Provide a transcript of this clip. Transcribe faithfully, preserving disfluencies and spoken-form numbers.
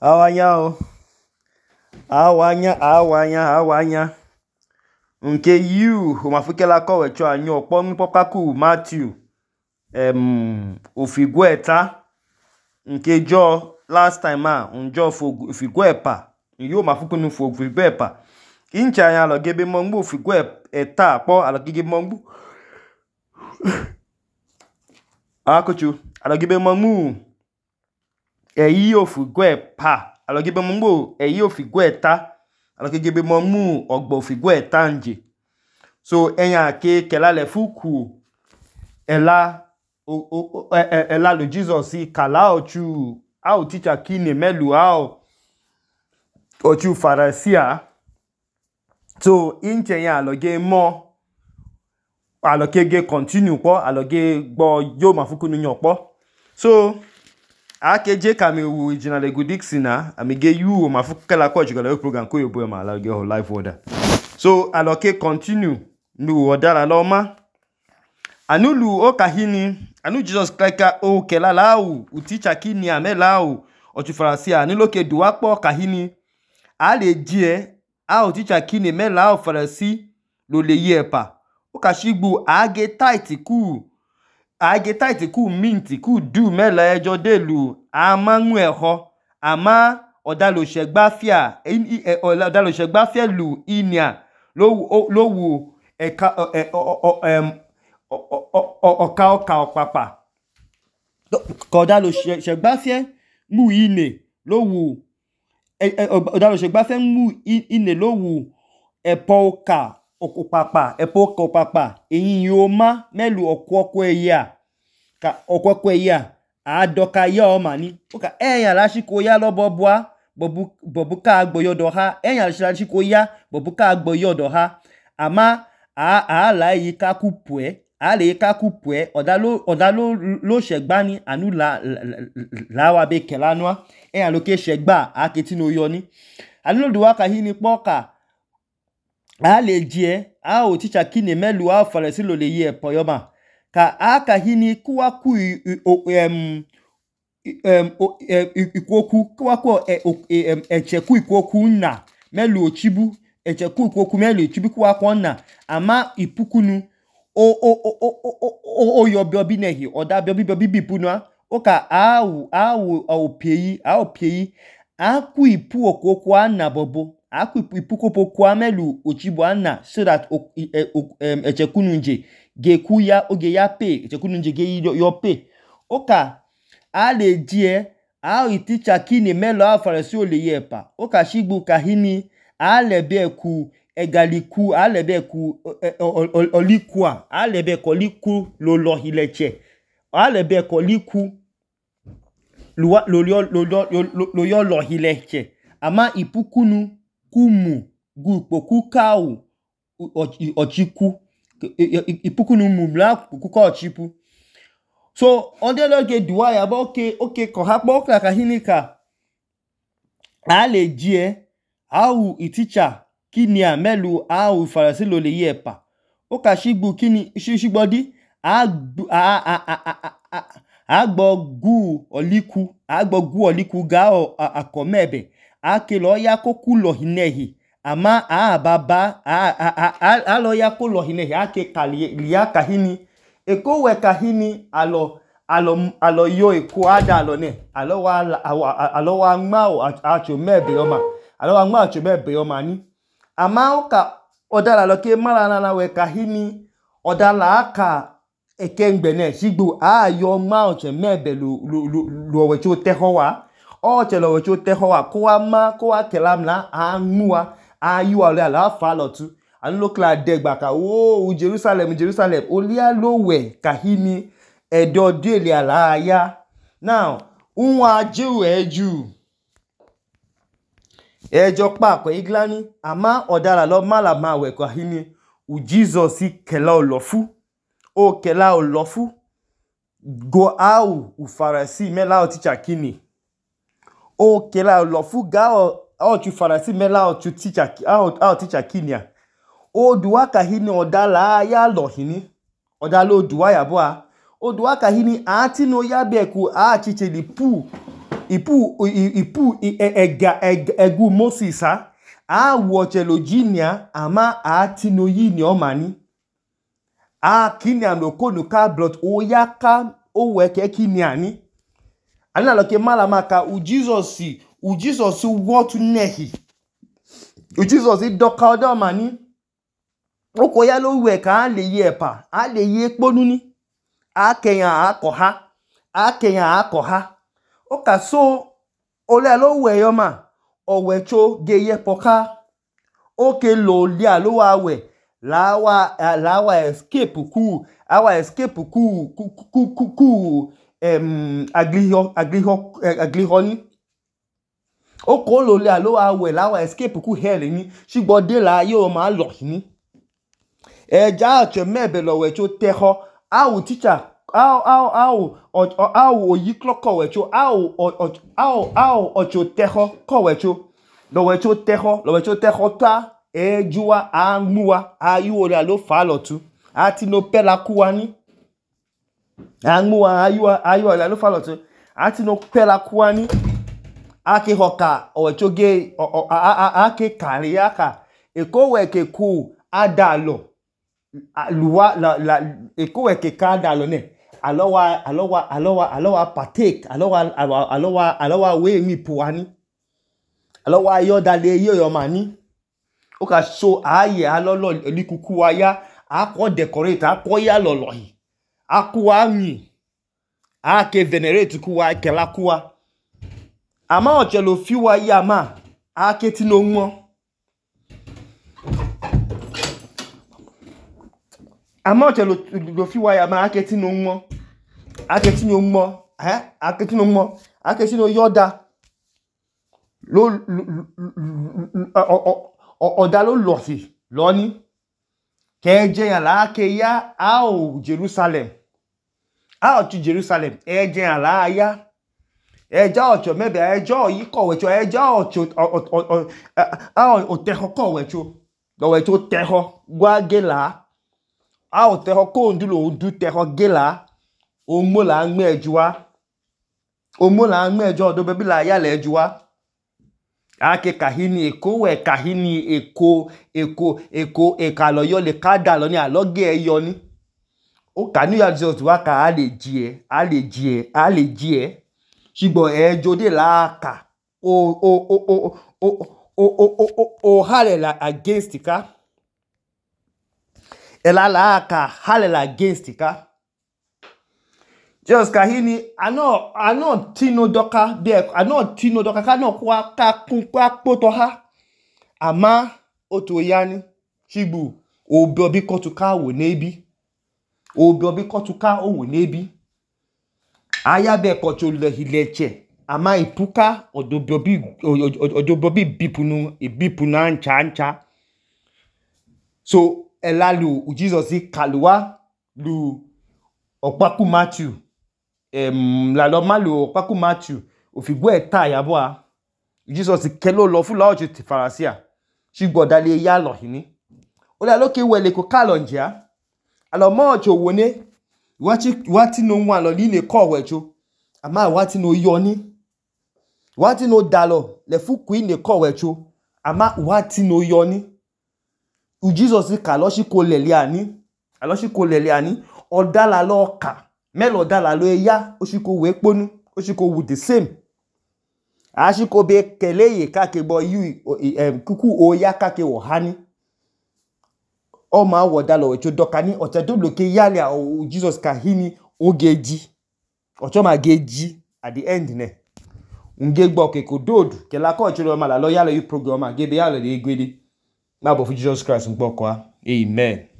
Awanya o. Awanya, awanya, awanya. Nke you, umafukela ko wecho anyo po mi popaku Matthew. Em ofigueta. Nke jo last time ah, unjo ofiguepa. Yo mafuku nu ofiguepa. Incha ya lo gebe mongbu ofiguep eta po alo gebe mongbu. Akochu, alo gebe mongbu. Eyi ofiguepa. Alo gebe mongbu eyi ofigueta. Alo gebe mongbu ogbo ofigueta nje. So enya ke kela le fuku ela o o ela lo Jesus si kala ochu au teacher kine melu au ochu farasia. So inche ya aloge mo aloge ge continue po aloge gbo yo mafuku nu yan po. So akeje kami wu jinale gudixina amige you mafuku kala ko jigalo program ko yo boy ma aloge ho live order. So aloke continue nu odara loma anulu o kahini anu Jesus kleka o kela lawu uticha kini amelawu ochu farasia aniloke duwapo kahini ale die a uticha kini melawu farasi lo le yepa o kashigbu age tight ku age tight ku mint ku du mela ejo delu amanwu eho ama odalo segbafia odalo segbafia lu inia lo lo wu eka em ọ̀ka ọ̀ka ọ̀pàpà kọ̀dá ló ṣẹ̀gbáfẹ́ mú ine ló wù ọ̀dá ló ṣẹ̀gbáfẹ́ mú ine ló wù ẹ̀pọ̀ ọ̀ka ọ̀pàpà ẹ̀pọ̀ ọ̀ka ọ̀pàpà èyí yóò má mẹ́lù ọ̀kọ̀ ọ̀kọ̀ ẹ̀yà ọ̀kọ̀ ọ̀kọ̀ ẹ̀yà àádọ́ka yá ọmọ ní ẹ̀yàn lásìkò yá lọ́bọ̀ bọ́á bọ̀bú ká gbọ̀yọ̀dọ̀ ha ẹ̀yàn lásìkò yá bọ̀bú ká gbọ̀yọ̀dọ̀ ha àmá àálà yìí ká kú pùẹ́ ale kakupwe odalo odalo lo shegbani anu la la wa be kelanwa e aloke shegba aketi no yoni anu do waka hini poka ale die a o teacher kine melu a faresi lo le ye poyoma ka aka hini kuwa ku em em ikoku kuwa ko em echeku ikoku na melu ochibu echeku ikoku melu ochibu kuwa ko na ama ipukunu o o o o o o yo biobi nehi oda biobi biobi bipuna o ka awu awu o peyi a o peyi aku ipu okoko ana bobo aku ipu kopoko amelu ochibo ana so that echekununje geku ya oge ya pe echekununje ge yo pe o ka a le die a o teacher kini melo a faresi o le yepa o ka shigbu kahini a le be ku egaliku alebeku olikua alebeko liku lo lo hileche alebeko liku lo lo lo lo yo lo hileche ama ipukunu kumu gupoku kau ochiku ipukunu mumla kuka ochipu so ondeloge duaya ba okay okay ko hapo ka hinika ale die au iticha kini amelu a u farasi lo le yepa o ka shigbu kini shigbodi a a agbo gu oliku agbo gu oliku ga akomebe akelo ya koku lo hinehi ama a baba a a lo ya ko lo hinehi ake kali ya kahini eko we kahini alo alo alo yo eko ada lo ne alo wa alo wa ma o acho mebe o ma alo wa ma acho mebe o ma ni ama oka odala loke mara na we kahini odala aka ekengbene sigbo ayo ma oche mebe lu lu lu we cho tehowa o che lo we cho tehowa ko wa ma ko wa kelamla anua ayu ale ala fa lotu anu lo kla degba ka o Jerusalem Jerusalem olia lo we kahini edo dele ala ya now unwa jewu eju ejo pa ko iglani ama odara lo mala ma we ko hini u Jesus kela olofu o kela olofu go au u farasi mela o teacher kini o kela olofu ga o tu farasi mela o tu teacher au au teacher kinia o duwa ka hini odala ya lo hini odalo duwa ya boa o duwa ka hini ati no ya beku a chiche lipu ipu ipu ega egu Moses ha a wochelo jinia ama a tino yini omani a kinia no kono ka blood o yaka o weke kiniani ana loke mala maka u Jesus u Jesus wotu nehi u Jesus idoka odo mani oko ya lo we ka le ye pa a le ye ponu ni a keyan akoha a keyan akoha o ka so ole lo we yo ma owecho geye poka oke lo lia lo wa we lawa lawa escape ku our escape ku ku ku ku em agliho agliho agliho ni oko lo lia lo wa we lawa escape ku hell ni sigbo de la yo ma lo ni eja ache mebe lo wecho teho awu teacher aw aw aw aw oyi clock wecho aw aw aw ocho teho ko wecho lo wecho teho lo wecho teho ta ejuwa anmuwa ayu ora lo fa lotu ati no pela kuwani anmuwa ayu ayu ora lo fa lotu ati no pela kuwani ake hoka owecho ge ake kariaka eko weke ku adalo luwa la la eko weke ka adalo ne alowa alowa alowa alowa partake alowa alowa alowa we mi puani alowa yo dale yo yo mani o ka so aye alolo elikuku wa ya akọ decorate akọ ya lolo yi akuwa mi ake venerate kuwa kela kuwa ama ochelo fiwa ya ma ake ti no nwo ama ochelo lo fiwa ya ma ake ti no nwo ake ti no nwo eh ake ti no nwo ake ti no yoda lo oda lo lofi loni keje ya la ke ya ao Jerusalem ao ti Jerusalem eje ya la ya eja ocho mebe ejo yi kowecho eja ocho ao oteho kowecho lo wecho teho gwa gela ao teho ko ndulo ndu teho gela omo la nme ejuwa omo la nme ejo do bebi la ya le ejuwa ake kahini eko we kahini eko eko eko ekalo yo le kada lo ni aloge eyo ni o ka ni ya Jesus wa ka ale jie ale jie ale jie sigbo ejo de la ka o o o o o o o o hale la against ka ela la ka hale la against ka just kahini ano ano tino doka be ano tino doka ka no kwa ka kun kwa poto ha ama oto yani shigbu obi obi kotuka wo nebi obi obi kotuka o wo nebi aya be kocho le hileche ama ipuka odobi obi odobi bipunu ibipuna ncha ncha so elalu Jesus kaluwa lu opaku Matthew em la lo malo opaku Matthew ofigbo eta yabo a Jesus kelo lo fu la ojo ti farasia sigbo dale ya lo hini o la loke wele ko kalo njia alo mo ojo wone wati wati no nwa lo ni ne ko wecho ama wati no yoni wati no dalo le fu ku ne ko wecho ama wati no yoni u Jesus ka lo si ko lele ani alo si ko lele ani odala lo ka melo dala lo ya o si ko we ponu o si ko wu the same a si ko be keleye ka ke bo yu em kuku o ya ka ke wo hani o ma wo dala we cho dokani o te do loke yale a Jesus ka hini o geji o cho ma geji at the end ne nge gbo ke ko dodu ke la ko chiro ma la lo yale yu program ma gebe yale de gwede ma bo fu Jesus Christ ngbo kwa amen.